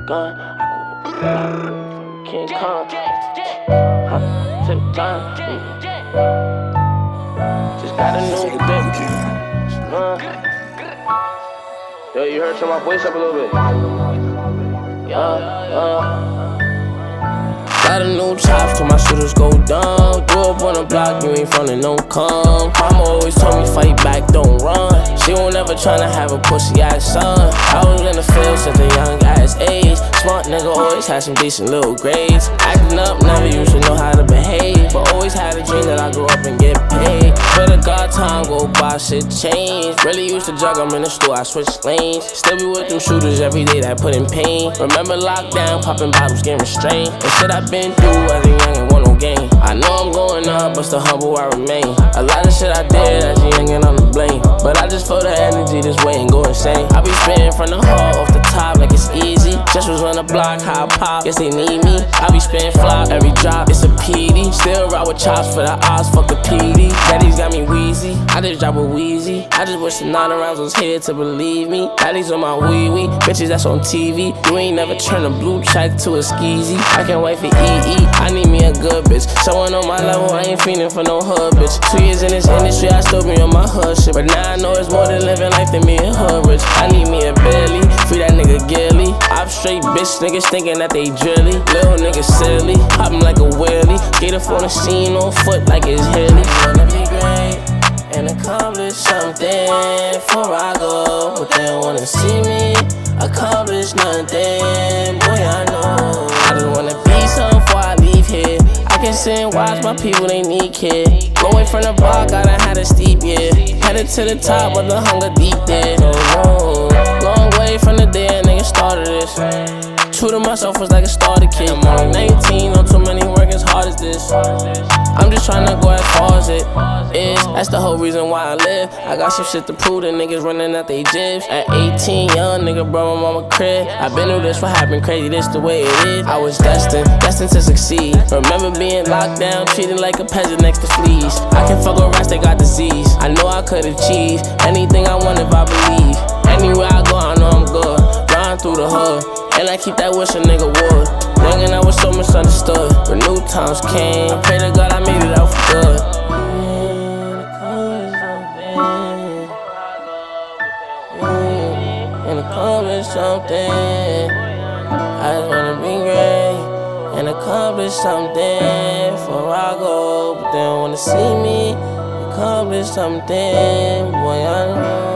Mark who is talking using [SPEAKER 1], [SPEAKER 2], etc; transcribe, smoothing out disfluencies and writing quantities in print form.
[SPEAKER 1] gun. King Kong. Take time. Just got a new dick. Yo, you heard some of my voice up a little bit. Got a new chops till my shooters go down. Grew up on the block, you ain't from the no come. Mama always told me fight back, don't run. She won't ever tryna have a pussy ass son. I was in the field since a young ass age. Smart nigga always had some decent little grades. Acting up, never used to know how to behave, but always had a dream that I grew up and get paid. But the God time go by, shit change. Really used to jug, I'm in the store, I switch lanes. Still be with them shooters every day that put in pain. Remember lockdown, popping bottles, getting restrained. And shit I been through as a young and want no game. I know I'm going up, but still humble I remain. A lot of shit I did as a young and I'm to blame, but I just feel the energy this way and go insane. I be spitting from the heart off the top like it's easy. Just was on the block, how I pop, guess they need me. I be spitting flop, every drop, it's a PD. Still ride with chops for the odds, fuck the PD. Daddy's got me wheezy, I just drop a wheezy. I just wish the 9 rounds was here to believe me. Daddy's on my wee-wee, bitches that's on TV. You ain't never turn a blue check to a skeezy. I can't wait for EE, I need me a good bitch. Someone on my level, I ain't feeling for no hood bitch. 2 years in this industry, I still be on my hood shit. But now I know it's more than living life than me and hood rich. I need me a Billy, free that nigga Gilly. I'm straight bitch, niggas thinking that they drilly. Little niggas silly, hopping like a wheelie. Get up on the scene on foot like it's hilly. Wanna be great and accomplish something before I go, but they don't wanna see me accomplish nothing. Boy, I know I just wanna be something before I leave here. I can sit and watch my people, they need kid. Going from the block, I done had a steep year. Headed to the top, but the hunger deep there. No, long way from the day a nigga started this. True to myself was like a starter kid. I'm only 19, on too many work as hard as this. I'm just tryna go as far as it is. That's the whole reason why I live. I got some shit to prove, the niggas running out they jibs. At 18, young nigga brought my mama crib. I been through this, what happened crazy, this the way it is. I was destined to succeed. Remember being locked down, treated like a peasant next to fleas. I can fuck with rats, they got disease. I know I could achieve anything I want if I believe. Anywhere I go, I know I'm good. Riding through the hood, and I keep that wish a nigga would. Young I was so misunderstood, but new times came. I pray to God I made it out for good. And accomplish something. I just wanna be great and accomplish something before I go, but they don't wanna see me accomplish something. Boy, I know.